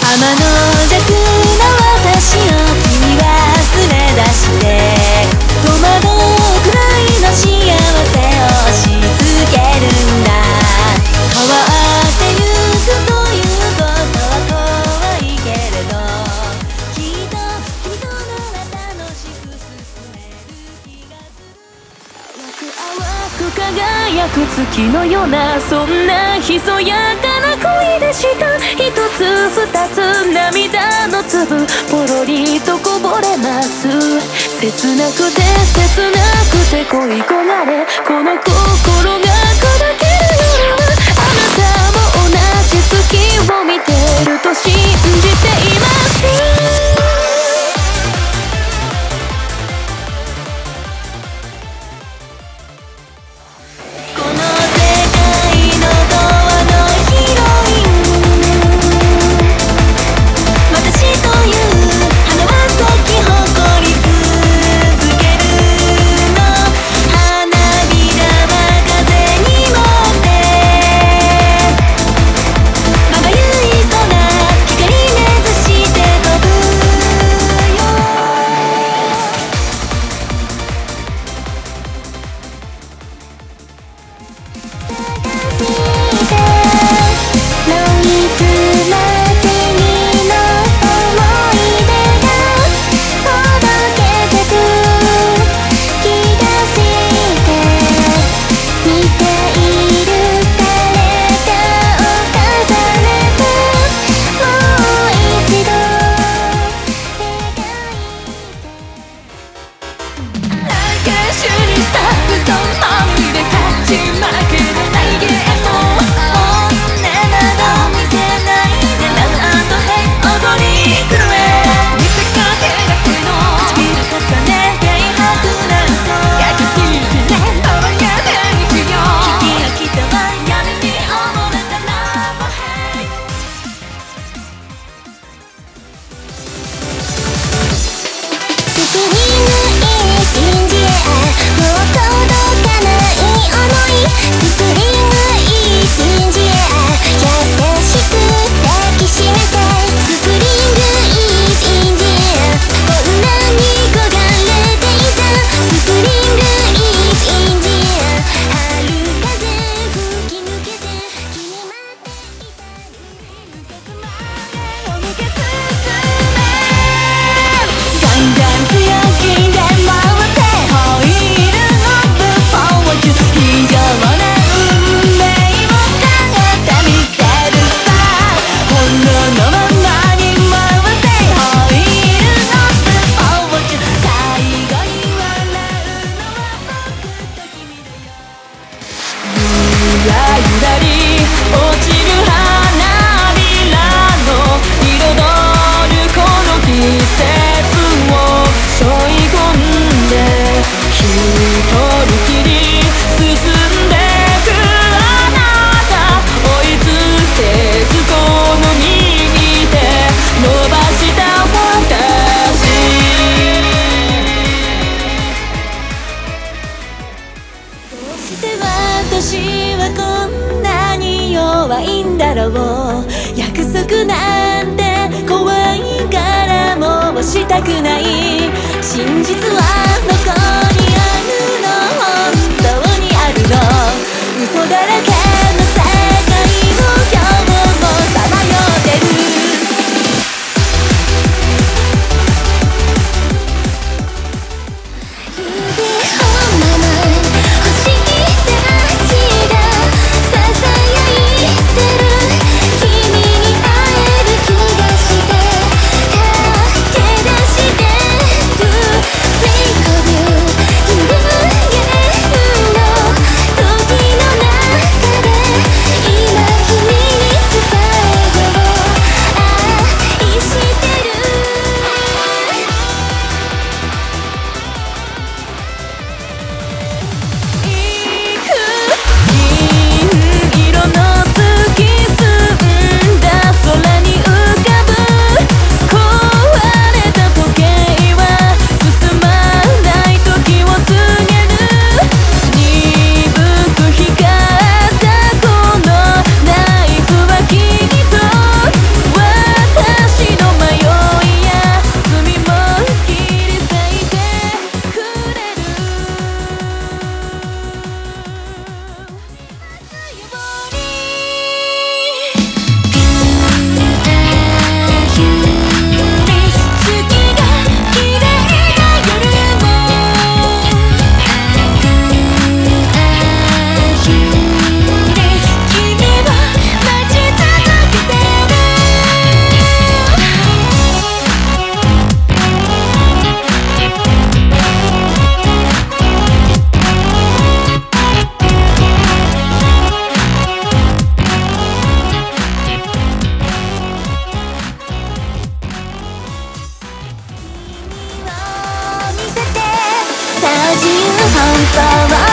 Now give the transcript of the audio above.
天の弱な私を君は連れ出して戸惑うくらいの幸せをし続けるんだ。変わってゆくということは怖いけれどきっと君となら楽しく進める気がする。淡く輝く月のようなそんなひそやかな恋でした。一つ二つ涙の粒ポロリとこぼれます。切なくて切なくて恋焦がれこの心が砕ける夜あなたも同じ月を見てると信じています。私はこんなに弱いんだろう。約束なんて怖いからもうしたくない。真実はどこにあるの、本当にあるの。嘘だらけの世界を今日もさまよってる。「 さま